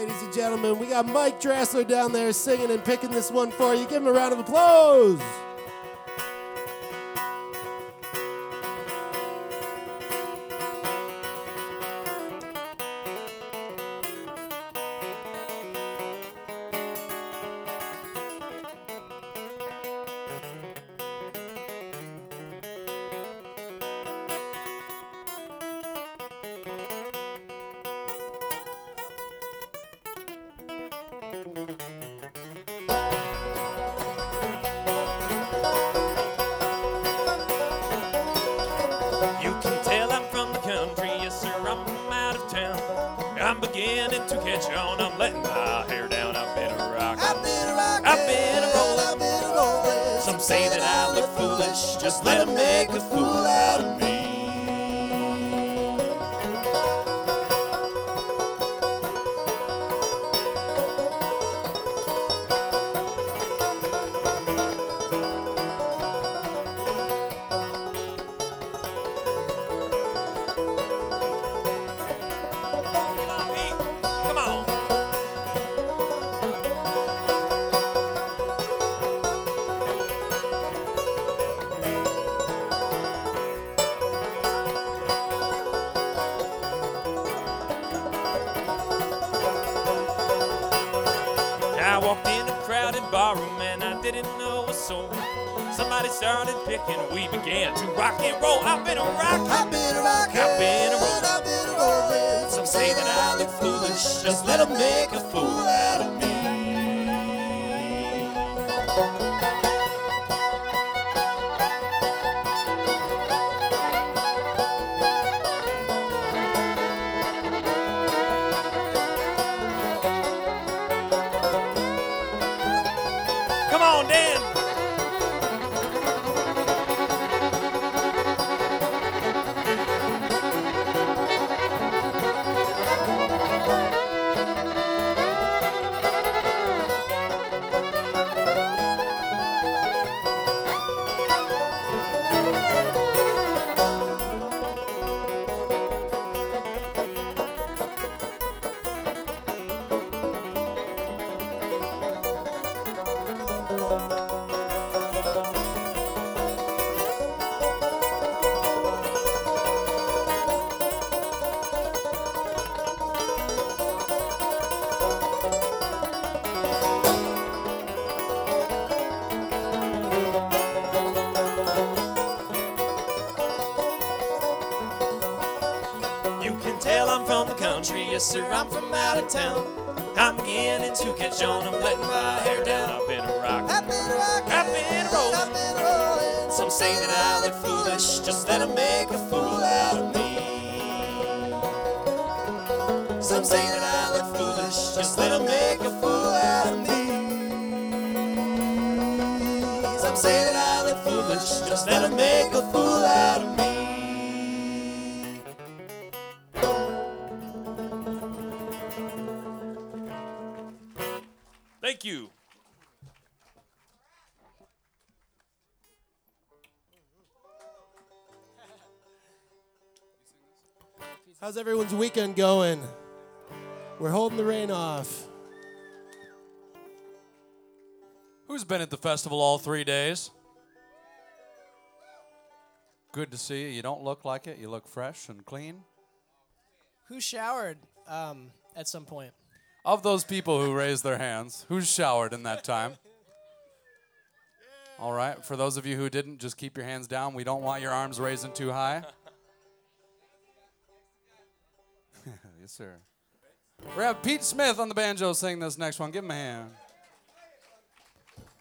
ladies and gentlemen. We got Mike Dressler down there singing and picking this one for you. Give him a round of applause. You can tell I'm from the country, yes sir, I'm from out of town. I'm beginning to catch on, I'm letting my hair down. I've been a rock, I've been a rockin', I've been a rollin'. I've been a rollin'. Some say that I look foolish, just let 'em make a fool out of me. Come on. I walked in a crowded barroom and I didn't know a soul. Somebody started picking, we began to rock and roll. I've been a rock, I've been a rockin', I've been a rollin'. I've been a rollin'. Some say that I look foolish, just let 'em make a fool out of me. Come on, Dan. You can tell I'm from the country, yes sir, I'm from out of town. I'm beginning to catch on, I'm letting my hair down. I've been a rock, I've been a rockin', I've been a I've rollin'. been a rollin'. Some say that I look foolish, just let 'em make a fool out of me. Some say that I look foolish, just let 'em make a fool out of me. Some say that I look foolish, just let 'em make a fool out of me. Thank you. How's everyone's weekend going? We're holding the rain off. Who's been at the festival all 3 days? Good to see you. You don't look like it. You look fresh and clean. Who showered at some point? Of those people who raised their hands, who's showered in that time? All right. For those of you who didn't, just keep your hands down. We don't want your arms raising too high. Yes, sir. We have Pete Smith on the banjo sing this next one. Give him a hand.